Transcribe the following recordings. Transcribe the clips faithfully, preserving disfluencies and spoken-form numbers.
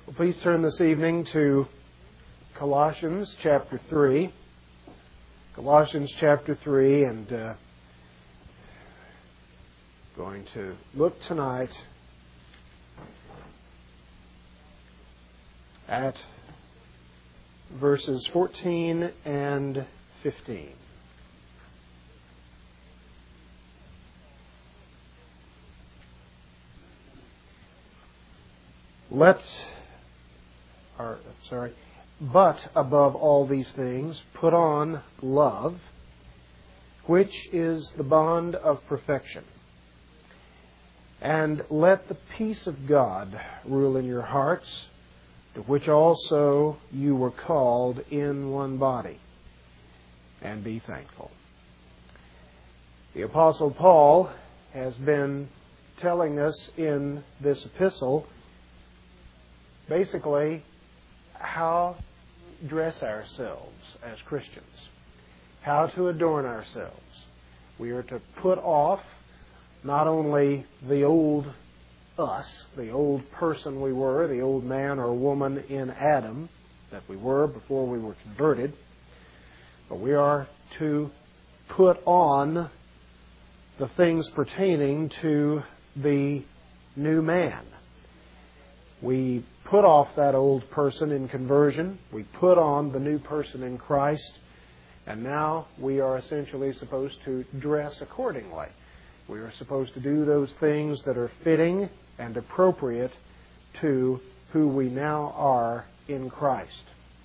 Well, please turn this evening to Colossians chapter three. Colossians chapter three, and uh, going to look tonight at verses fourteen and fifteen. Let Or, sorry, but above all these things, put on love, which is the bond of perfection. And let the peace of God rule in your hearts, to which also you were called in one body. And be thankful. The Apostle Paul has been telling us in this epistle, basically, how to dress ourselves as Christians, how to adorn ourselves. We are to put off not only the old us, the old person we were, the old man or woman in Adam that we were before we were converted, but we are to put on the things pertaining to the new man. We put off that old person in conversion. We put on the new person in Christ. And now we are essentially supposed to dress accordingly. We are supposed to do those things that are fitting and appropriate to who we now are in Christ.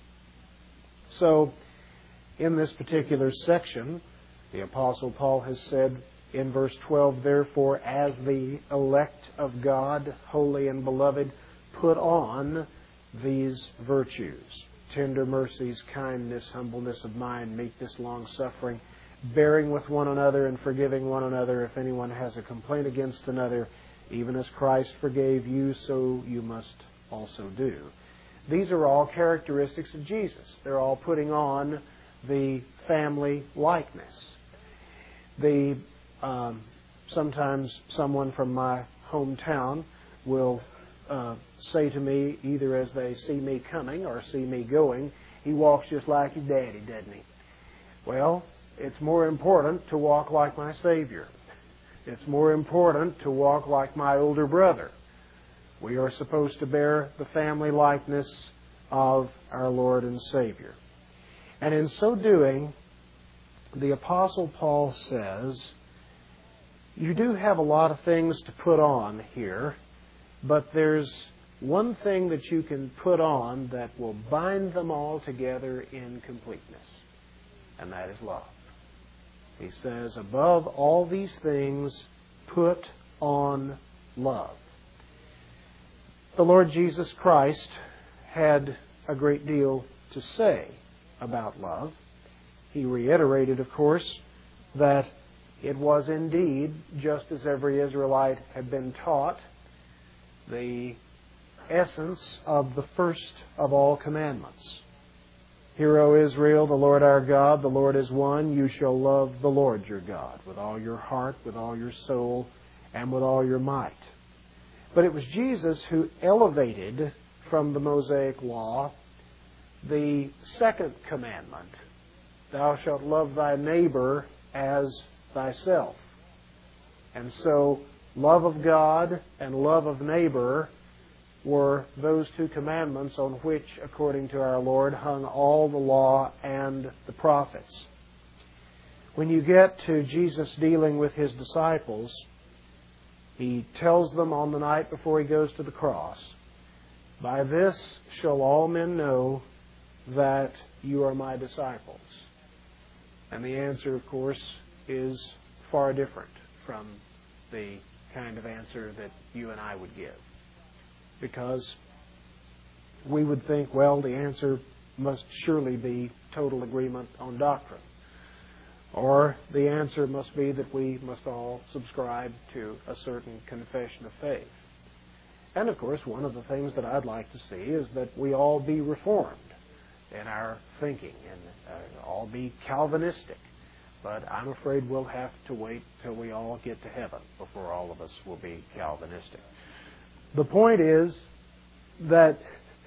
So, in this particular section, the Apostle Paul has said in verse twelve, therefore, as the elect of God, holy and beloved, put on these virtues: tender mercies, kindness, humbleness of mind, meekness, long-suffering, bearing with one another and forgiving one another if anyone has a complaint against another. Even as Christ forgave you, so you must also do. These are all characteristics of Jesus. They're all putting on the family likeness. The um, sometimes someone from my hometown will Uh, say to me, either as they see me coming or see me going, he walks just like his daddy, doesn't he? Well, it's more important to walk like my Savior. It's more important to walk like my older brother. We are supposed to bear the family likeness of our Lord and Savior. And in so doing, the Apostle Paul says, you do have a lot of things to put on here, but there's one thing that you can put on that will bind them all together in completeness, and that is love. He says, above all these things, put on love. The Lord Jesus Christ had a great deal to say about love. He reiterated, of course, that it was indeed, just as every Israelite had been taught, the essence of the first of all commandments. Hear, O Israel, the Lord our God, the Lord is one. You shall love the Lord your God with all your heart, with all your soul, and with all your might. But it was Jesus who elevated from the Mosaic law the second commandment, thou shalt love thy neighbor as thyself. And so, love of God and love of neighbor were those two commandments on which, according to our Lord, hung all the law and the prophets. When you get to Jesus dealing with His disciples, He tells them on the night before He goes to the cross, by this shall all men know that you are my disciples. And the answer, of course, is far different from the kind of answer that you and I would give. Because we would think, well, the answer must surely be total agreement on doctrine. Or the answer must be that we must all subscribe to a certain confession of faith. And of course, one of the things that I'd like to see is that we all be reformed in our thinking and uh, all be Calvinistic. But I'm afraid we'll have to wait till we all get to heaven before all of us will be Calvinistic. The point is that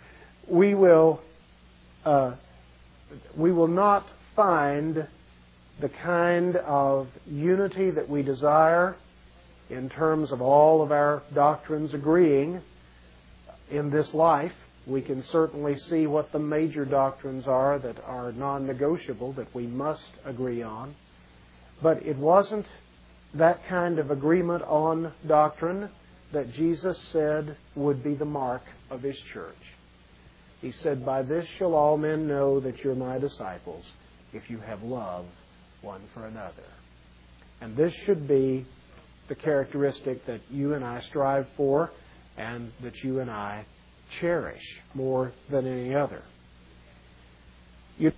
we will uh, we will not find the kind of unity that we desire in terms of all of our doctrines agreeing in this life. We can certainly see what the major doctrines are that are non-negotiable, that we must agree on. But it wasn't that kind of agreement on doctrine that Jesus said would be the mark of His church. He said, "By this shall all men know that you're my disciples, if you have love one for another." And this should be the characteristic that you and I strive for and that you and I cherish more than any other. It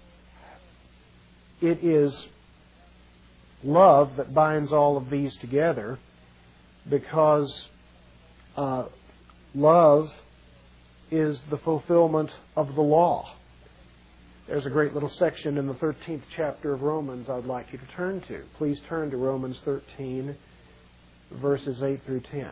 is love that binds all of these together, because uh, love is the fulfillment of the law. There's a great little section in the thirteenth chapter of Romans I'd like you to turn to. Please turn to Romans thirteen, verses eight through ten.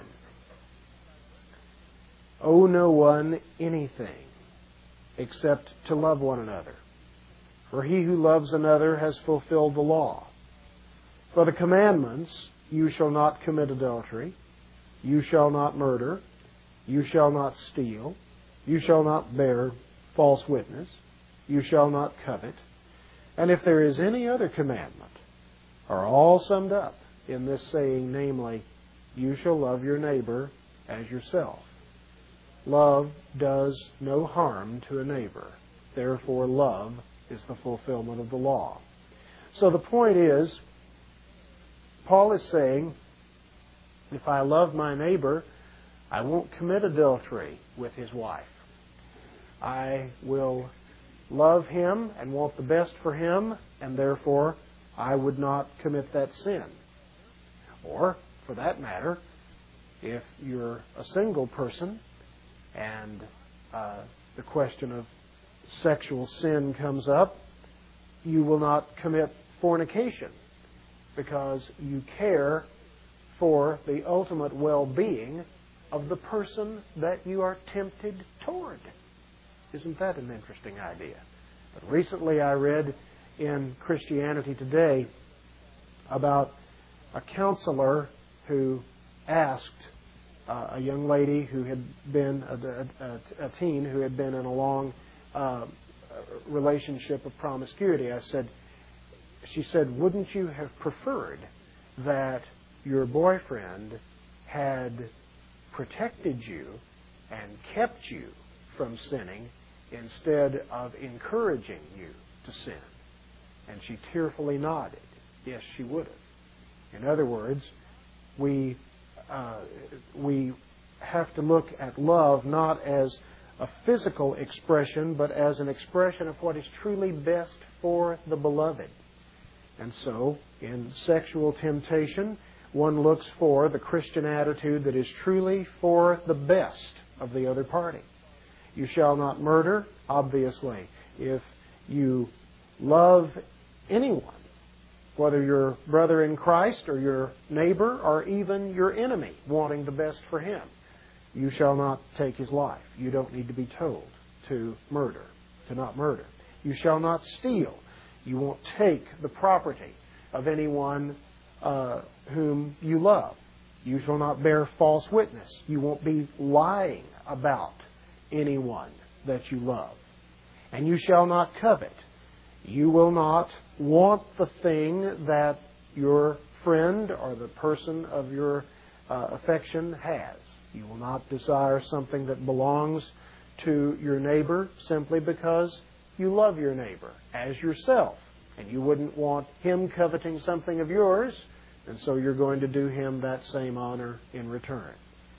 "Owe no one anything except to love one another. For he who loves another has fulfilled the law. For the commandments, you shall not commit adultery, you shall not murder, you shall not steal, you shall not bear false witness, you shall not covet, and if there is any other commandment, are all summed up in this saying, namely, you shall love your neighbor as yourself. Love does no harm to a neighbor. Therefore, love is the fulfillment of the law." So the point is, Paul is saying, if I love my neighbor, I won't commit adultery with his wife. I will love him and want the best for him, and therefore I would not commit that sin. Or, for that matter, if you're a single person and uh, the question of sexual sin comes up, you will not commit fornication because you care for the ultimate well-being of the person that you are tempted toward. Isn't that an interesting idea? But recently I read in Christianity Today about a counselor who asked uh, a young lady who had been a, a, a teen who had been in a long uh, relationship of promiscuity. I said, she said, "Wouldn't you have preferred that your boyfriend had protected you and kept you from sinning instead of encouraging you to sin?" And she tearfully nodded. Yes, she would have. In other words, we uh, we have to look at love not as a physical expression, but as an expression of what is truly best for the beloved. And so, in sexual temptation, one looks for the Christian attitude that is truly for the best of the other party. You shall not murder, obviously. If you love anyone, whether your brother in Christ or your neighbor or even your enemy, wanting the best for him, you shall not take his life. You don't need to be told to murder, to not murder. You shall not steal. You won't take the property of anyone uh, whom you love. You shall not bear false witness. You won't be lying about anyone that you love. And you shall not covet. You will not want the thing that your friend or the person of your uh, affection has. You will not desire something that belongs to your neighbor simply because you love your neighbor as yourself. And you wouldn't want him coveting something of yours, and so you're going to do him that same honor in return.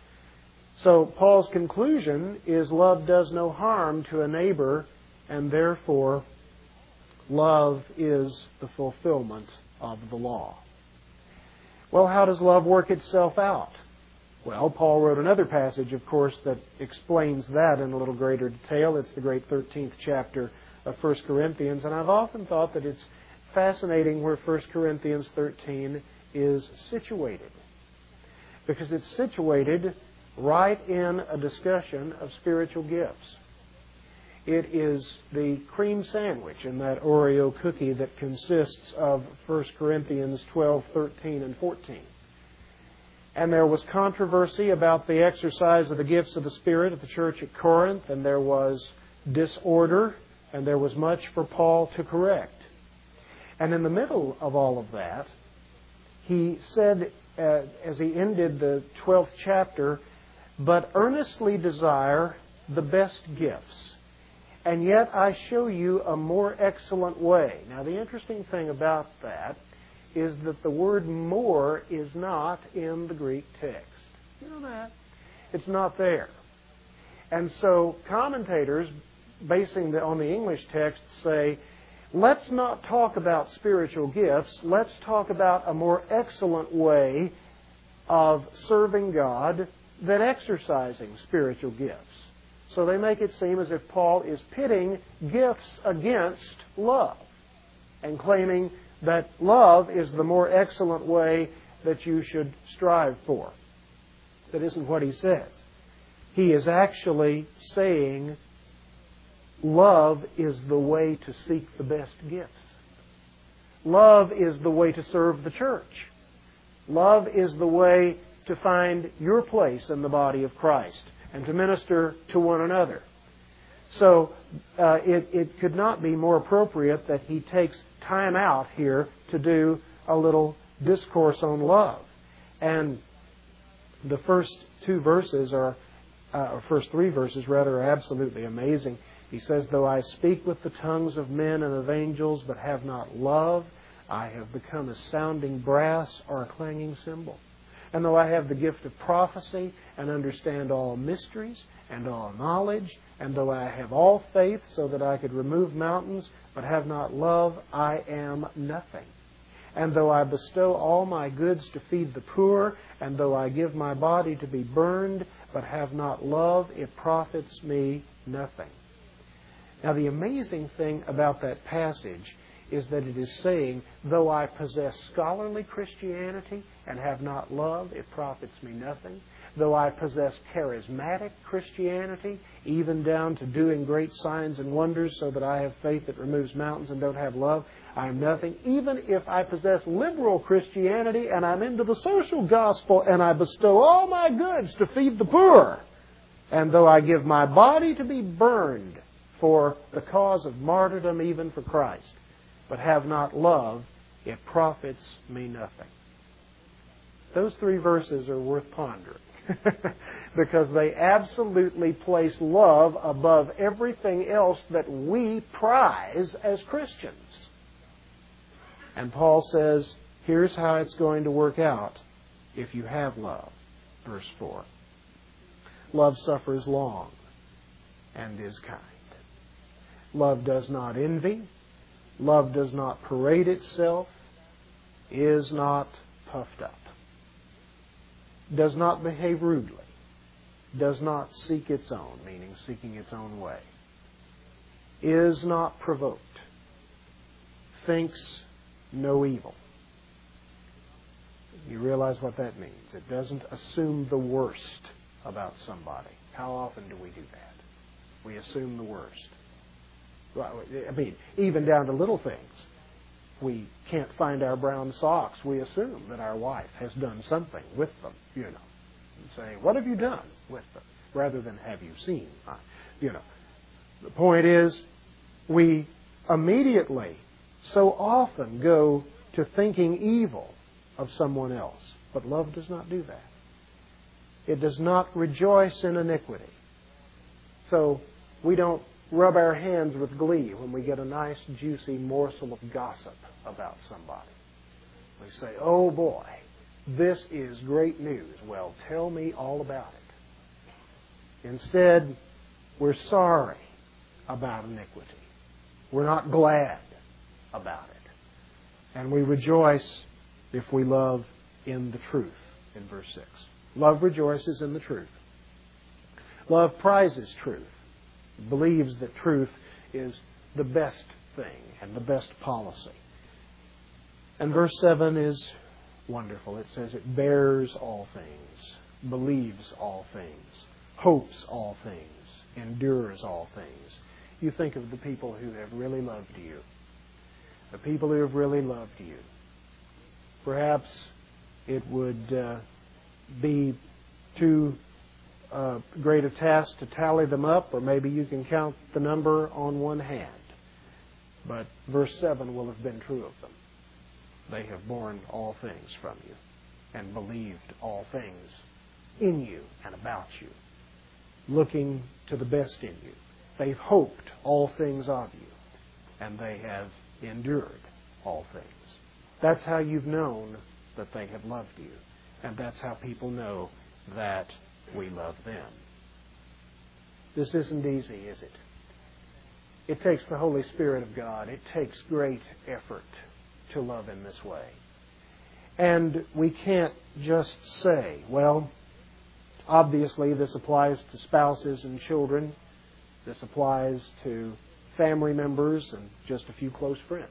So Paul's conclusion is love does no harm to a neighbor, and therefore love is the fulfillment of the law. Well, how does love work itself out? Well, Paul wrote another passage, of course, that explains that in a little greater detail. It's the great thirteenth chapter of First Corinthians, and I've often thought that it's fascinating where First Corinthians thirteen is situated, because it's situated right in a discussion of spiritual gifts. It is the cream sandwich in that Oreo cookie that consists of First Corinthians twelve, thirteen, and fourteen. And there was controversy about the exercise of the gifts of the Spirit at the church at Corinth, and there was disorder, and there was much for Paul to correct. And in the middle of all of that, he said, uh, as he ended the twelfth chapter, "But earnestly desire the best gifts. And yet I show you a more excellent way." Now, the interesting thing about that is that the word "more" is not in the Greek text. You know that? It's not there. And so commentators, basing the, on the English text, say, let's not talk about spiritual gifts. Let's talk about a more excellent way of serving God than exercising spiritual gifts. So they make it seem as if Paul is pitting gifts against love and claiming that love is the more excellent way that you should strive for. That isn't what he says. He is actually saying love is the way to seek the best gifts. Love is the way to serve the church. Love is the way to find your place in the body of Christ and to minister to one another. So uh, it, it could not be more appropriate that he takes time out here to do a little discourse on love. And the first two verses are, uh, or first three verses rather, are absolutely amazing. He says, "Though I speak with the tongues of men and of angels, but have not love, I have become a sounding brass or a clanging cymbal. And though I have the gift of prophecy and understand all mysteries and all knowledge, and though I have all faith so that I could remove mountains, but have not love, I am nothing. And though I bestow all my goods to feed the poor, and though I give my body to be burned, but have not love, it profits me nothing." Now, the amazing thing about that passage is that it is saying, though I possess scholarly Christianity and have not love, it profits me nothing. Though I possess charismatic Christianity, even down to doing great signs and wonders so that I have faith that removes mountains and don't have love, I am nothing. Even if I possess liberal Christianity and I'm into the social gospel and I bestow all my goods to feed the poor, and though I give my body to be burned for the cause of martyrdom, even for Christ, but have not love, it profits me nothing. Those three verses are worth pondering because they absolutely place love above everything else that we prize as Christians. And Paul says, here's how it's going to work out if you have love. Verse four. "Love suffers long and is kind. Love does not envy. Love does not parade itself, is not puffed up, does not behave rudely, does not seek its own," meaning seeking its own way, "is not provoked, thinks no evil." You realize what that means. It doesn't assume the worst about somebody. How often do we do that? We assume the worst. Well, I mean, even down to little things. We can't find our brown socks. We assume that our wife has done something with them, you know. And say, "What have you done with them?" Rather than, "Have you seen?" Uh, you know. The point is, we immediately so often go to thinking evil of someone else. But love does not do that. It does not rejoice in iniquity. So we don't rub our hands with glee when we get a nice, juicy morsel of gossip about somebody. We say, "Oh boy, this is great news. Well, tell me all about it." Instead, we're sorry about iniquity. We're not glad about it. And we rejoice if we love in the truth, in verse six. Love rejoices in the truth. Love prizes truth. Believes that truth is the best thing and the best policy. And verse seven is wonderful. It says it bears all things, believes all things, hopes all things, endures all things. you think of the people who have really loved you. The people who have really loved you. Perhaps it would uh, be too uh, great a task to tally them up, or maybe you can count the number on one hand. But verse seven will have been true of them. They have borne all things from you and believed all things in you and about you, looking to the best in you. They've hoped all things of you, and they have endured all things. That's how you've known that they have loved you, and that's how people know that we love them. This isn't easy, is it? It takes the Holy Spirit of God. It takes great effort to love in this way. And we can't just say, well, obviously this applies to spouses and children. This applies to family members and just a few close friends.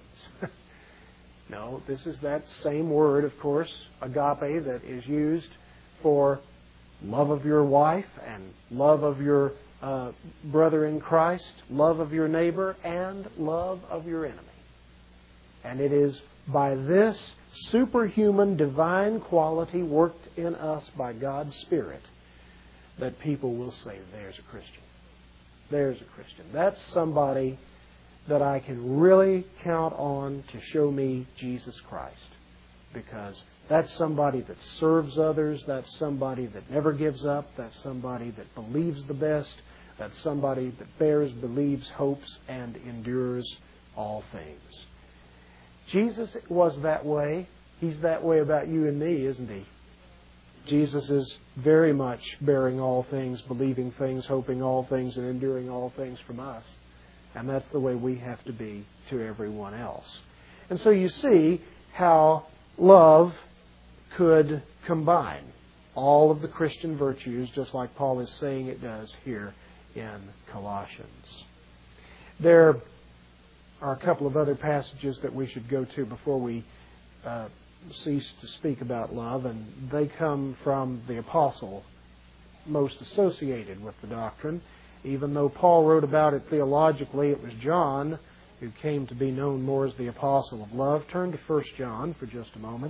No, this is that same word, of course, agape, that is used for love of your wife and love of your uh, brother in Christ, love of your neighbor, and love of your enemy. And it is by this superhuman divine quality worked in us by God's Spirit that people will say, there's a Christian. There's a Christian. That's somebody that I can really count on to show me Jesus Christ. Because that's somebody that serves others. That's somebody that never gives up. That's somebody that believes the best. That's somebody that bears, believes, hopes, and endures all things. Jesus was that way. He's that way about you and me, isn't He? Jesus is very much bearing all things, believing things, hoping all things, and enduring all things from us. And that's the way we have to be to everyone else. And so you see how love could combine all of the Christian virtues, just like Paul is saying it does here in Colossians. There are a couple of other passages that we should go to before we uh, cease to speak about love, and they come from the apostle most associated with the doctrine. Even though Paul wrote about it theologically, it was John who came to be known more as the apostle of love. Turn to First John for just a moment.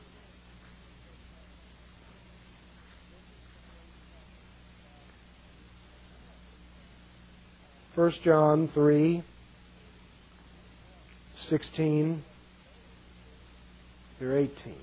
First John three, sixteen through eighteen.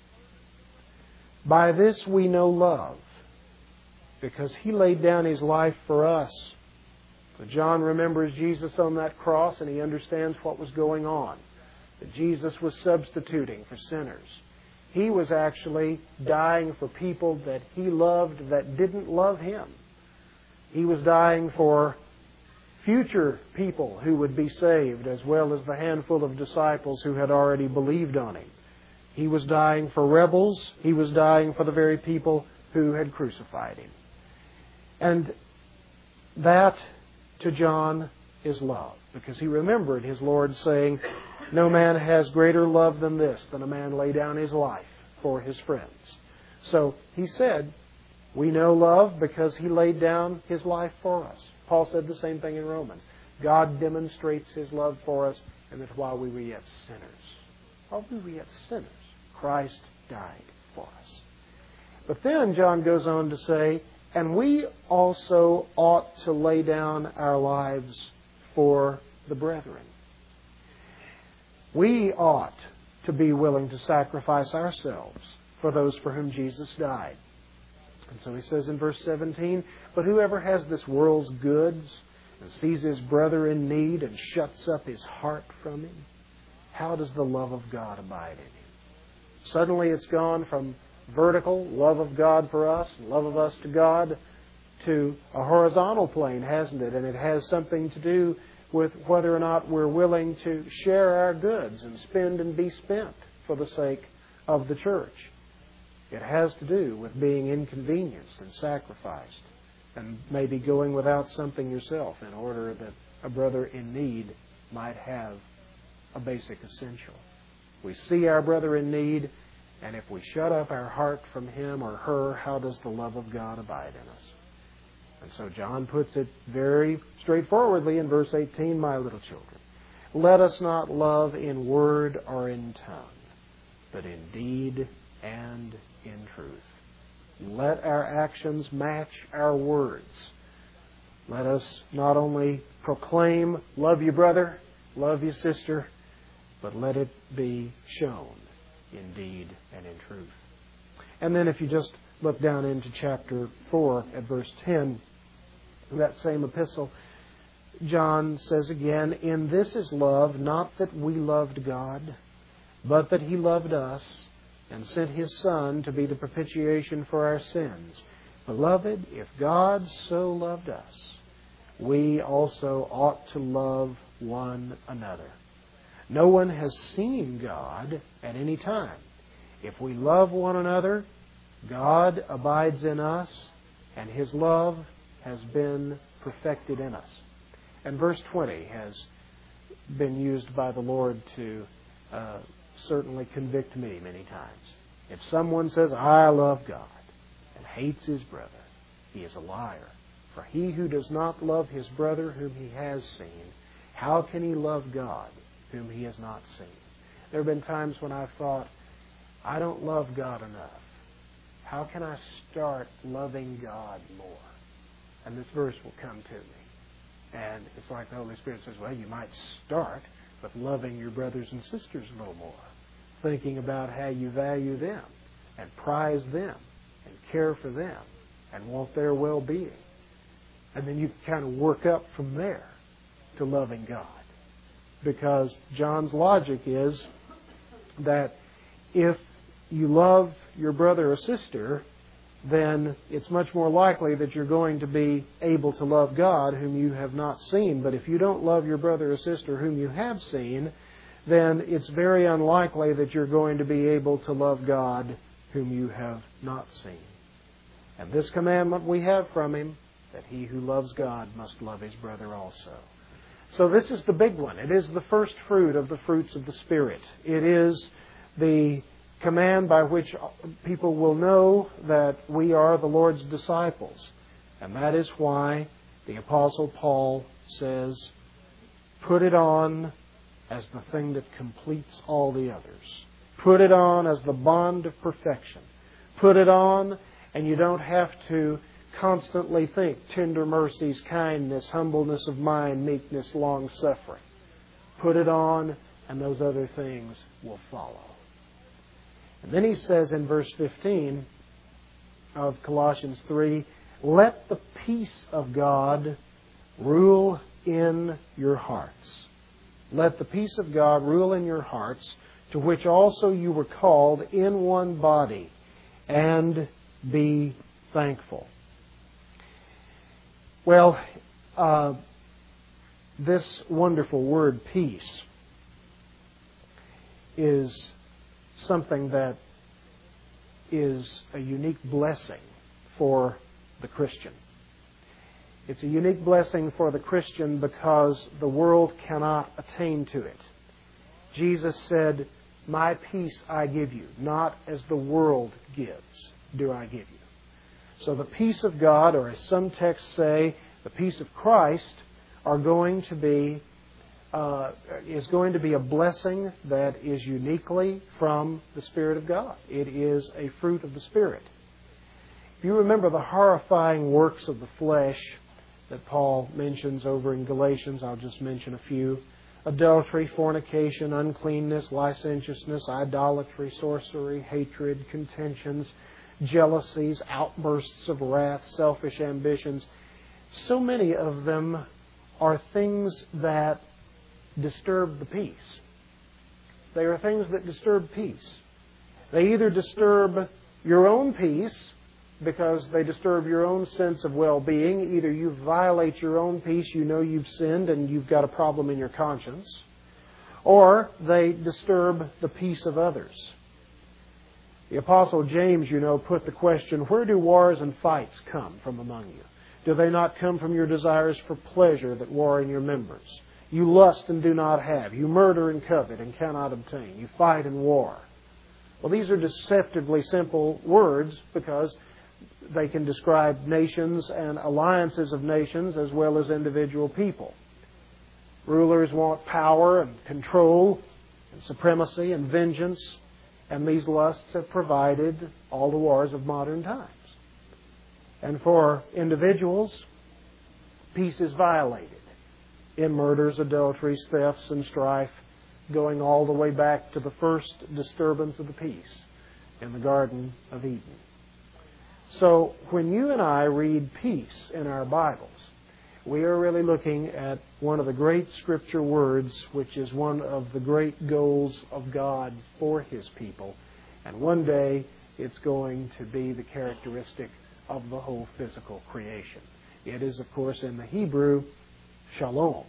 By this we know love, because He laid down His life for us. So John remembers Jesus on that cross, and he understands what was going on. That Jesus was substituting for sinners. He was actually dying for people that He loved that didn't love Him. He was dying for future people who would be saved, as well as the handful of disciples who had already believed on Him. He was dying for rebels. He was dying for the very people who had crucified Him. And that, to John, is love. Because he remembered his Lord saying, no man has greater love than this, than a man lay down his life for his friends. So he said, we know love because He laid down His life for us. Paul said the same thing in Romans. God demonstrates His love for us, and that while we were yet sinners, while we were yet sinners, Christ died for us. But then John goes on to say, and we also ought to lay down our lives for the brethren. We ought to be willing to sacrifice ourselves for those for whom Jesus died. And so he says in verse seventeen, but whoever has this world's goods and sees his brother in need and shuts up his heart from him, how does the love of God abide in him? Suddenly it's gone from vertical love of God for us, love of us to God, to a horizontal plane, hasn't it? And it has something to do with whether or not we're willing to share our goods and spend and be spent for the sake of the church. It has to do with being inconvenienced and sacrificed, and maybe going without something yourself in order that a brother in need might have a basic essential. We see our brother in need, and if we shut up our heart from him or her, how does the love of God abide in us? And so John puts it very straightforwardly in verse eighteen, my little children, let us not love in word or in tongue, but in deed and in truth. Let our actions match our words. Let us not only proclaim, love you brother, love you sister, but let it be shown in deed and in truth. And then if you just look down into chapter four at verse ten, that same epistle, John says again, in this is love, not that we loved God, but that He loved us and sent His Son to be the propitiation for our sins. Beloved, if God so loved us, we also ought to love one another. No one has seen God at any time. If we love one another, God abides in us, and His love has been perfected in us. And verse twenty has been used by the Lord to uh, certainly convict me many times. If someone says, I love God, and hates his brother, he is a liar. For he who does not love his brother whom he has seen, how can he love God whom he has not seen? There have been times when I've thought, I don't love God enough. How can I start loving God more? And this verse will come to me. And it's like the Holy Spirit says, well, you might start with loving your brothers and sisters a little more. Thinking about how you value them and prize them and care for them and want their well-being. And then you kind of work up from there to loving God. Because John's logic is that if you love your brother or sister, then it's much more likely that you're going to be able to love God whom you have not seen. But if you don't love your brother or sister whom you have seen, then it's very unlikely that you're going to be able to love God whom you have not seen. And this commandment we have from Him, that he who loves God must love his brother also. So this is the big one. It is the first fruit of the fruits of the Spirit. It is the command by which people will know that we are the Lord's disciples. And that is why the Apostle Paul says, put it on as the thing that completes all the others. Put it on as the bond of perfection. Put it on, and you don't have to constantly think tender mercies, kindness, humbleness of mind, meekness, long-suffering. Put it on, and those other things will follow. And then he says in verse fifteen of Colossians three, let the peace of God rule in your hearts. Let the peace of God rule in your hearts, to which also you were called in one body, and be thankful. Well, uh, this wonderful word, peace, is something that is a unique blessing for the Christian. It's a unique blessing for the Christian because the world cannot attain to it. Jesus said, my peace I give you, not as the world gives, do I give you. So the peace of God, or as some texts say, the peace of Christ, are going to be uh, is going to be a blessing that is uniquely from the Spirit of God. It is a fruit of the Spirit. If you remember the horrifying works of the flesh that Paul mentions over in Galatians, I'll just mention a few. Adultery, fornication, uncleanness, licentiousness, idolatry, sorcery, hatred, contentions, jealousies, outbursts of wrath, selfish ambitions. So many of them are things that disturb the peace. They are things that disturb peace. They either disturb your own peace because they disturb your own sense of well-being. Either you violate your own peace, you know you've sinned and you've got a problem in your conscience, or they disturb the peace of others. The Apostle James, you know, put the question, where do wars and fights come from among you? Do they not come from your desires for pleasure that war in your members? You lust and do not have. You murder and covet and cannot obtain. You fight and war. Well, these are deceptively simple words because they can describe nations and alliances of nations as well as individual people. Rulers want power and control and supremacy and vengeance, and these lusts have provided all the wars of modern times. And for individuals, peace is violated in murders, adulteries, thefts, and strife, going all the way back to the first disturbance of the peace in the Garden of Eden. So when you and I read peace in our Bibles, we are really looking at one of the great Scripture words, which is one of the great goals of God for His people. And one day it's going to be the characteristic of the whole physical creation. It is, of course, in the Hebrew, shalom.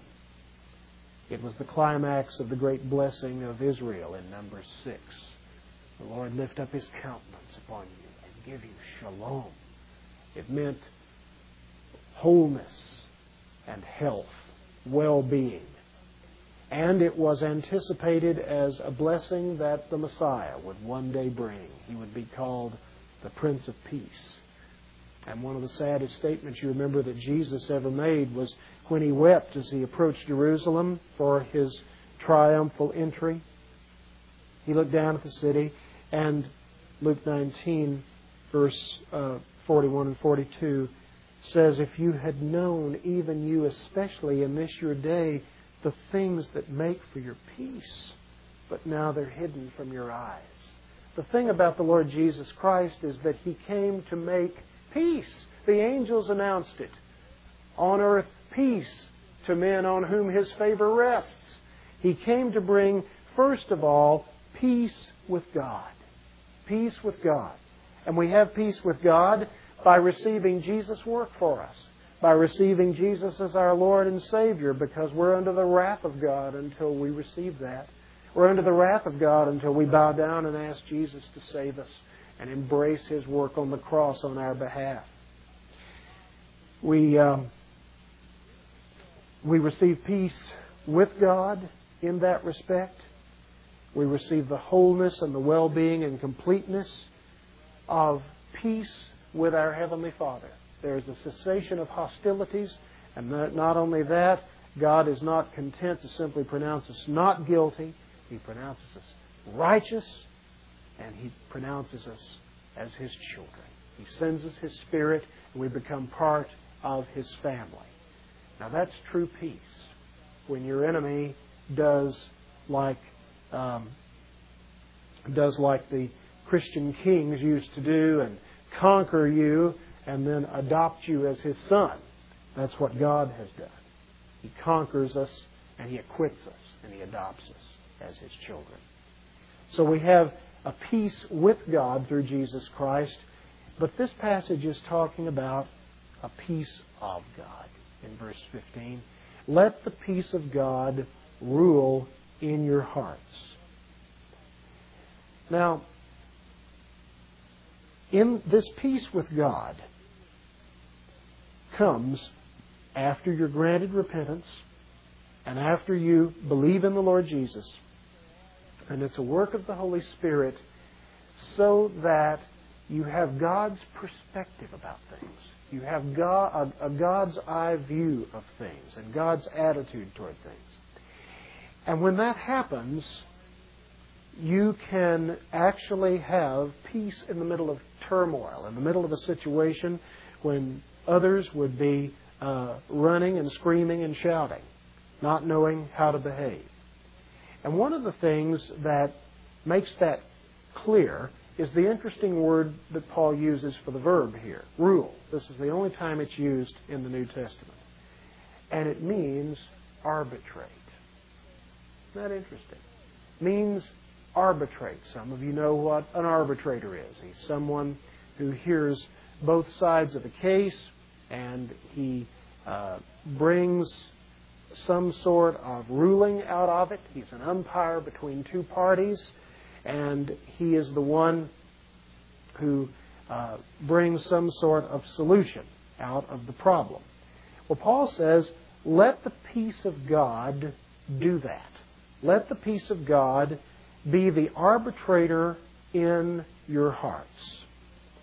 It was the climax of the great blessing of Israel in Numbers six. The Lord lift up His countenance upon you and give you shalom. It meant wholeness and health, well-being. And it was anticipated as a blessing that the Messiah would one day bring. He would be called the Prince of Peace. And one of the saddest statements you remember that Jesus ever made was when He wept as He approached Jerusalem for His triumphal entry. He looked down at the city, and Luke nineteen, verse uh, forty-one and forty-two, says, "If you had known, even you especially in this your day, the things that make for your peace, but now they're hidden from your eyes." The thing about the Lord Jesus Christ is that He came to make peace. The angels announced it. On earth, peace to men on whom His favor rests. He came to bring, first of all, peace with God. Peace with God. And we have peace with God by receiving Jesus' work for us. By receiving Jesus as our Lord and Savior, because we're under the wrath of God until we receive that. We're under the wrath of God until we bow down and ask Jesus to save us and embrace His work on the cross on our behalf. We, um, we receive peace with God in that respect. We receive the wholeness and the well-being and completeness of peace with our Heavenly Father. There is a cessation of hostilities, and not only that, God is not content to simply pronounce us not guilty. He pronounces us righteous, and He pronounces us as His children. He sends us His Spirit, and we become part of His family. Now that's true peace. When your enemy does like um, does like the Christian kings used to do and conquer you and then adopt you as His son. That's what God has done. He conquers us and He acquits us and He adopts us as His children. So we have a peace with God through Jesus Christ, but this passage is talking about a peace of God. In verse fifteen, let the peace of God rule in your hearts. Now, in this peace with God comes after you're granted repentance and after you believe in the Lord Jesus. And it's a work of the Holy Spirit so that you have God's perspective about things. You have God, a, a God's eye view of things and God's attitude toward things. And when that happens, you can actually have peace in the middle of turmoil, in the middle of a situation when others would be uh, running and screaming and shouting, not knowing how to behave. And one of the things that makes that clear is the interesting word that Paul uses for the verb here, rule. This is the only time it's used in the New Testament. And it means arbitrate. Isn't that interesting? It means arbitrate. Some of you know what an arbitrator is. He's someone who hears both sides of a case and he uh, brings some sort of ruling out of it. He's an umpire between two parties, and he is the one who uh, brings some sort of solution out of the problem. Well, Paul says, let the peace of God do that. Let the peace of God be the arbitrator in your hearts.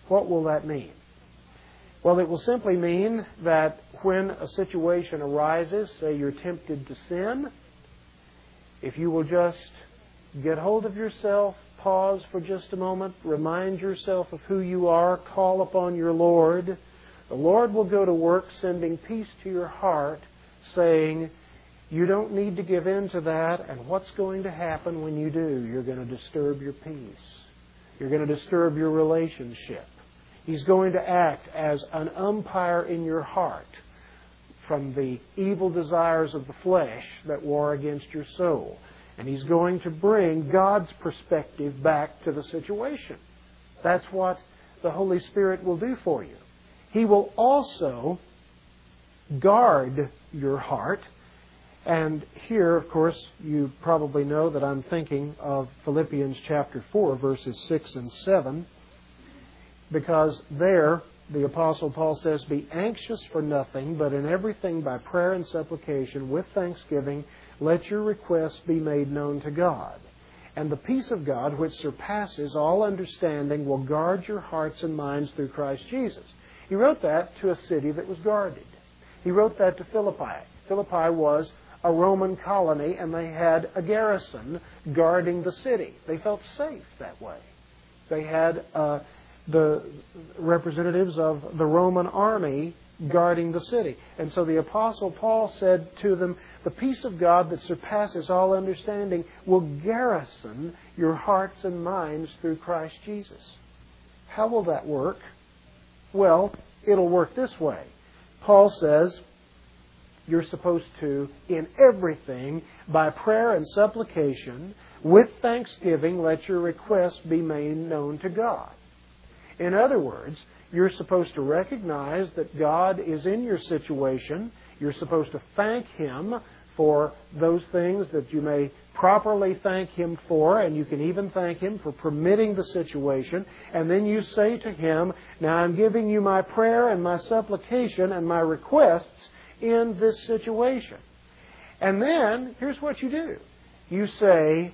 What will that mean? Well, it will simply mean that when a situation arises, say you're tempted to sin, if you will just get hold of yourself, pause for just a moment, remind yourself of who you are, call upon your Lord, the Lord will go to work sending peace to your heart, saying, you don't need to give in to that, and what's going to happen when you do? You're going to disturb your peace. You're going to disturb your relationship. He's going to act as an umpire in your heart from the evil desires of the flesh that war against your soul. And He's going to bring God's perspective back to the situation. That's what the Holy Spirit will do for you. He will also guard your heart. And here, of course, you probably know that I'm thinking of Philippians chapter four, verses six and seven. Because there, the Apostle Paul says, be anxious for nothing, but in everything by prayer and supplication, with thanksgiving, let your requests be made known to God. And the peace of God, which surpasses all understanding, will guard your hearts and minds through Christ Jesus. He wrote that to a city that was guarded. He wrote that to Philippi. Philippi was a Roman colony, and they had a garrison guarding the city. They felt safe that way. They had uh, the representatives of the Roman army guarding the city. And so the Apostle Paul said to them, the peace of God that surpasses all understanding will garrison your hearts and minds through Christ Jesus. How will that work? Well, it'll work this way. Paul says, you're supposed to, in everything, by prayer and supplication, with thanksgiving, let your requests be made known to God. In other words, you're supposed to recognize that God is in your situation. You're supposed to thank Him for those things that you may properly thank Him for, and you can even thank Him for permitting the situation. And then you say to Him, now I'm giving you my prayer and my supplication and my requests in this situation. And then, here's what you do. You say,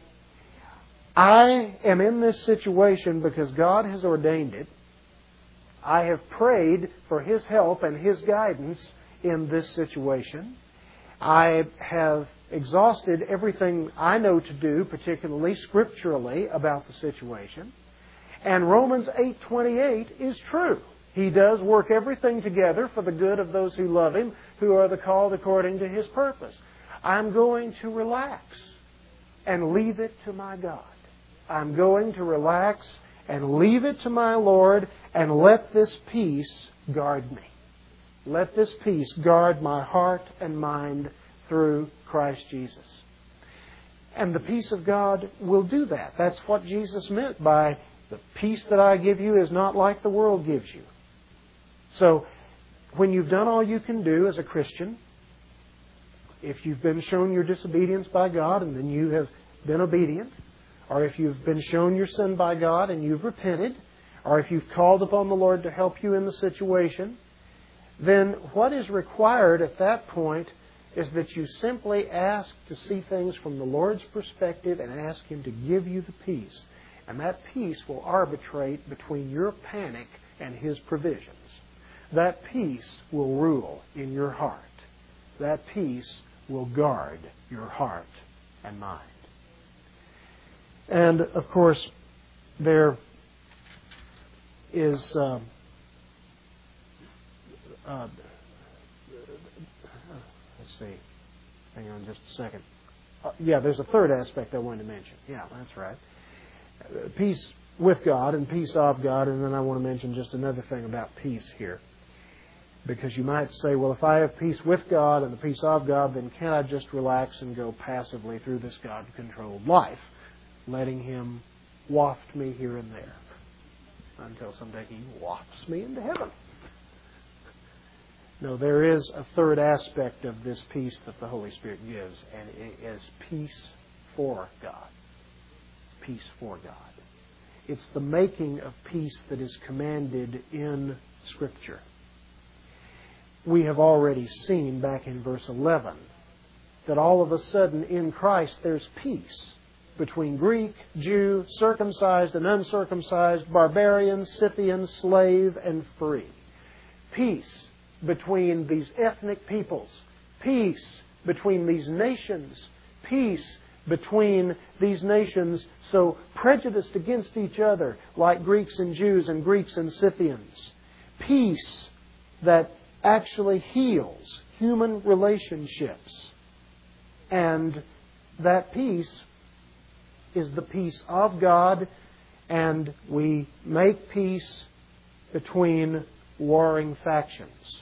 I am in this situation because God has ordained it. I have prayed for His help and His guidance in this situation. I have exhausted everything I know to do, particularly scripturally, about the situation. And Romans eight twenty-eight is true. He does work everything together for the good of those who love Him, who are the called according to His purpose. I'm going to relax and leave it to my God. I'm going to relax and leave it to my Lord and let this peace guard me. Let this peace guard my heart and mind through Christ Jesus. And the peace of God will do that. That's what Jesus meant by the peace that I give you is not like the world gives you. So, when you've done all you can do as a Christian, if you've been shown your disobedience by God and then you have been obedient, or if you've been shown your sin by God and you've repented, or if you've called upon the Lord to help you in the situation, then what is required at that point is that you simply ask to see things from the Lord's perspective and ask Him to give you the peace. And that peace will arbitrate between your panic and His provisions. That peace will rule in your heart. That peace will guard your heart and mind. And, of course, there is... Um, uh, let's see. Hang on just a second. Uh, yeah, there's a third aspect I wanted to mention. Yeah, that's right. Uh, peace with God and peace of God, and then I want to mention just another thing about peace here. Because you might say, well, if I have peace with God and the peace of God, then can't I just relax and go passively through this God-controlled life, letting Him waft me here and there until someday He wafts me into heaven? No, there is a third aspect of this peace that the Holy Spirit gives, and it is peace for God. Peace for God. It's the making of peace that is commanded in Scripture. We have already seen back in verse eleven that all of a sudden in Christ there's peace. between Greek, Jew, circumcised and uncircumcised, barbarian, Scythian, slave, and free. Peace between these ethnic peoples. Peace between these nations. Peace between these nations so prejudiced against each other, like Greeks and Jews and Greeks and Scythians. Peace that actually heals human relationships. And that peace is the peace of God, and we make peace between warring factions.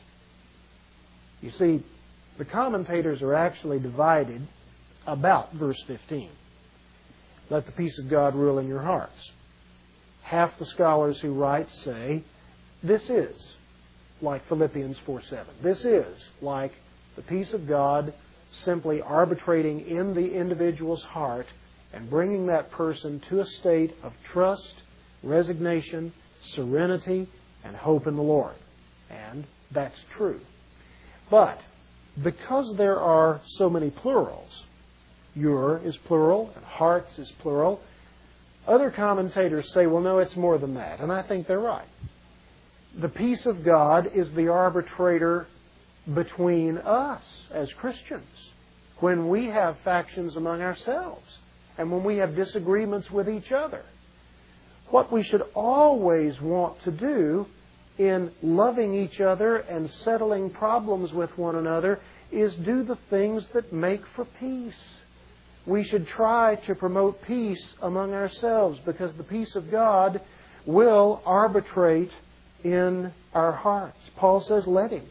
You see, the commentators are actually divided about verse fifteen. Let the peace of God rule in your hearts. Half the scholars who write say, this is like Philippians four seven. This is like the peace of God simply arbitrating in the individual's heart and bringing that person to a state of trust, resignation, serenity, and hope in the Lord. And that's true. But because there are so many plurals, your is plural and hearts is plural, other commentators say, well, no, it's more than that. And I think they're right. The peace of God is the arbitrator between us as Christians when we have factions among ourselves and when we have disagreements with each other. What we should always want to do in loving each other and settling problems with one another is do the things that make for peace. We should try to promote peace among ourselves because the peace of God will arbitrate in our hearts. Paul says, let him.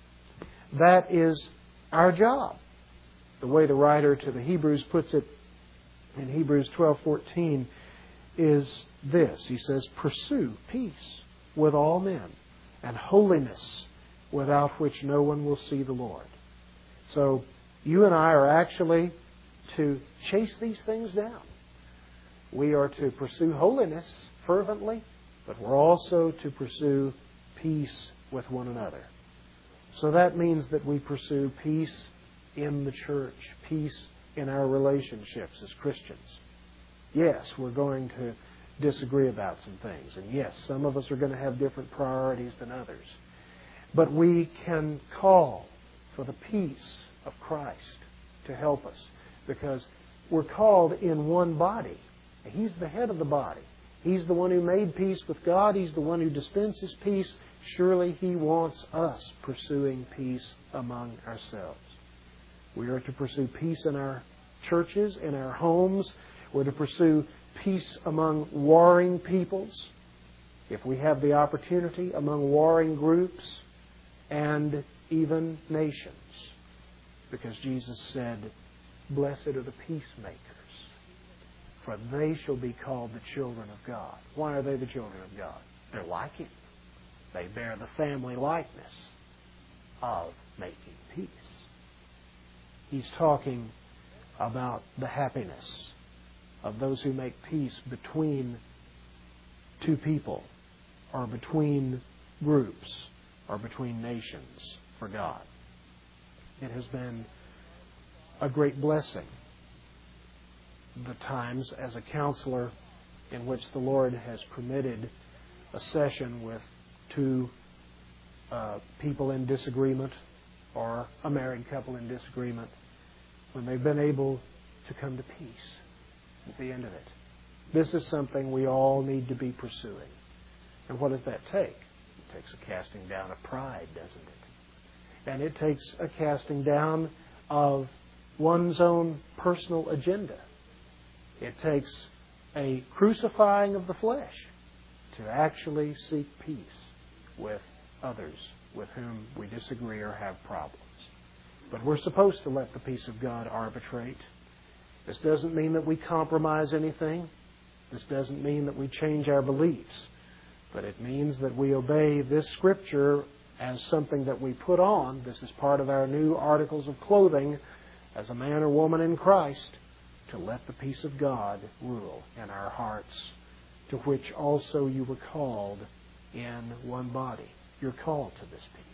That is our job. The way the writer to the Hebrews puts it in Hebrews twelve fourteen is this. He says, pursue peace with all men and holiness, without which no one will see the Lord. So you and I are actually to chase these things down. We are to pursue holiness fervently, but we're also to pursue peace with one another. So that means that we pursue peace in the church, peace in our relationships as Christians. Yes, we're going to disagree about some things. And yes, some of us are going to have different priorities than others. But we can call for the peace of Christ to help us because we're called in one body. He's the head of the body. He's the one who made peace with God. He's the one who dispenses peace. Surely He wants us pursuing peace among ourselves. We are to pursue peace in our churches, in our homes. We're to pursue peace among warring peoples, if we have the opportunity, among warring groups, and even nations. Because Jesus said, blessed are the peacemakers, for they shall be called the children of God. Why are they the children of God? They're like Him. They bear the family likeness of making peace. He's talking about the happiness of those who make peace between two people, or between groups, or between nations for God. It has been a great blessing, the times as a counselor in which the Lord has permitted a session with two uh, people in disagreement, or a married couple in disagreement, when they've been able to come to peace at the end of it. This is something we all need to be pursuing. And what does that take? It takes a casting down of pride, doesn't it? And it takes a casting down of one's own personal agenda. It takes a crucifying of the flesh to actually seek peace with others with whom we disagree or have problems. But we're supposed to let the peace of God arbitrate. This doesn't mean that we compromise anything. This doesn't mean that we change our beliefs. But it means that we obey this Scripture as something that we put on. This is part of our new articles of clothing as a man or woman in Christ, to let the peace of God rule in our hearts, to which also you were called in one body. You're called to this peace.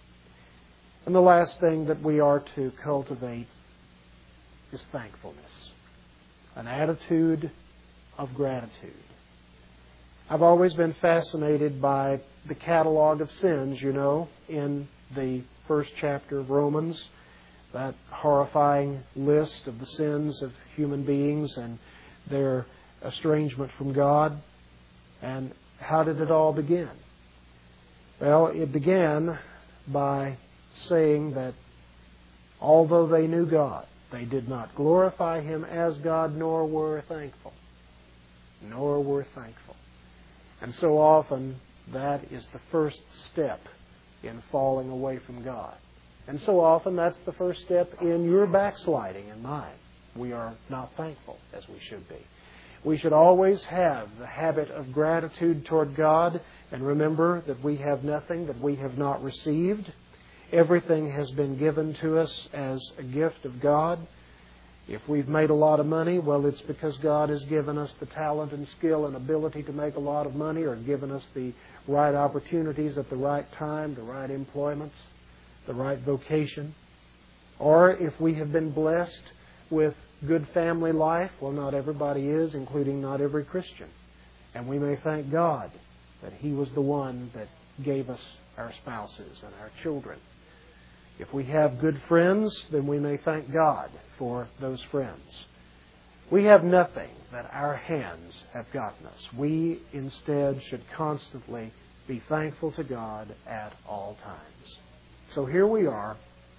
And the last thing that we are to cultivate is thankfulness. an attitude of gratitude. I've always been fascinated by the catalog of sins, you know, in the first chapter of Romans, that horrifying list of the sins of human beings and their estrangement from God. And how did it all begin? Well, it began by saying that although they knew God, they did not glorify Him as God, nor were thankful. Nor were thankful. And so often, that is the first step in falling away from God. And so often, that's the first step in your backsliding and mine. We are not thankful as we should be. We should always have the habit of gratitude toward God, and remember that we have nothing that we have not received. Everything has been given to us as a gift of God. If we've made a lot of money, well, it's because God has given us the talent and skill and ability to make a lot of money, or given us the right opportunities at the right time, the right employments, the right vocation. Or if we have been blessed with good family life, well, not everybody is, including not every Christian. And we may thank God that He was the one that gave us our spouses and our children. If we have good friends, then we may thank God for those friends. We have nothing that our hands have gotten us. We instead should constantly be thankful to God at all times. So here we are,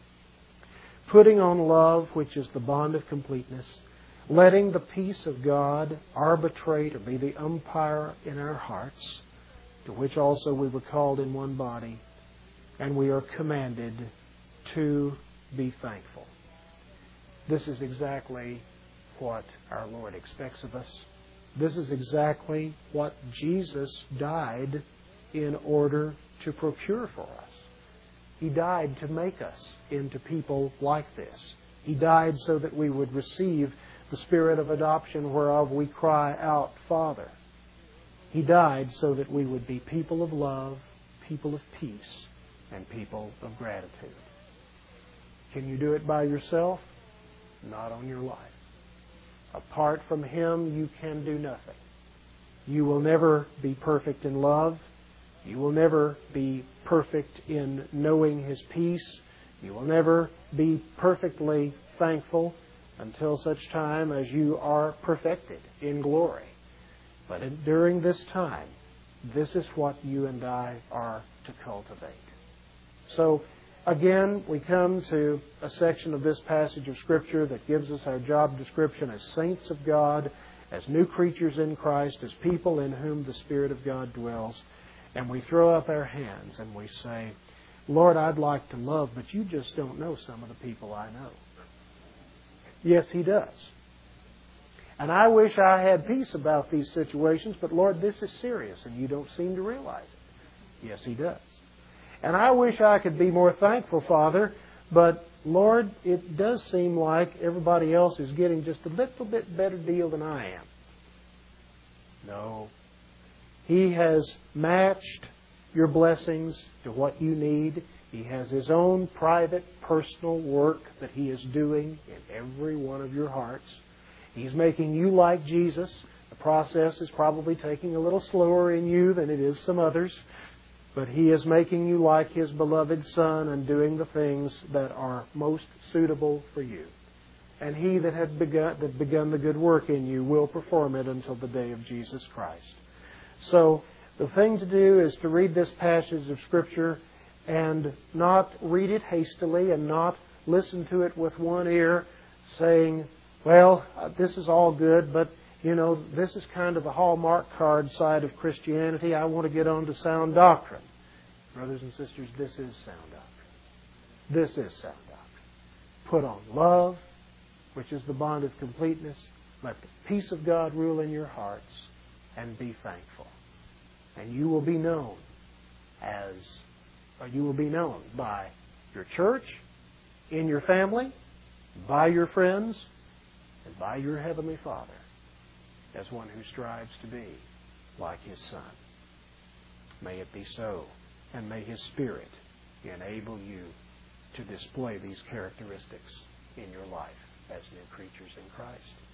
putting on love, which is the bond of completeness, letting the peace of God arbitrate or be the umpire in our hearts, to which also we were called in one body, and we are commanded to be thankful. This is exactly what our Lord expects of us. This is exactly what Jesus died in order to procure for us. He died to make us into people like this. He died so that we would receive the spirit of adoption whereof we cry out, Father. He died so that we would be people of love, people of peace, and people of gratitude. Can you do it by yourself? Not on your life. Apart from Him, you can do nothing. You will never be perfect in love. You will never be perfect in knowing His peace. You will never be perfectly thankful until such time as you are perfected in glory. But in, during this time, this is what you and I are to cultivate. So, again, we come to a section of this passage of Scripture that gives us our job description as saints of God, as new creatures in Christ, as people in whom the Spirit of God dwells. And we throw up our hands and we say, Lord, I'd like to love, but you just don't know some of the people I know. Yes, He does. And I wish I had peace about these situations, but Lord, this is serious and you don't seem to realize it. Yes, He does. And I wish I could be more thankful, Father, but Lord, it does seem like everybody else is getting just a little bit better deal than I am. No. He has matched your blessings to what you need. He has His own private, personal work that He is doing in every one of your hearts. He's making you like Jesus. The process is probably taking a little slower in you than it is some others. But He is making you like His beloved Son and doing the things that are most suitable for you. And He that had begun, that begun the good work in you will perform it until the day of Jesus Christ. So the thing to do is to read this passage of Scripture and not read it hastily and not listen to it with one ear saying, well, this is all good, but, you know, this is kind of the Hallmark card side of Christianity. I want to get on to sound doctrine. Brothers and sisters, this is sound doctrine. This is sound doctrine. Put on love, which is the bond of completeness. Let the peace of God rule in your hearts, and be thankful. And you will be known as, or you will be known by your church, in your family, by your friends, and by your Heavenly Father as one who strives to be like His Son. May it be so, and may His Spirit enable you to display these characteristics in your life as new creatures in Christ.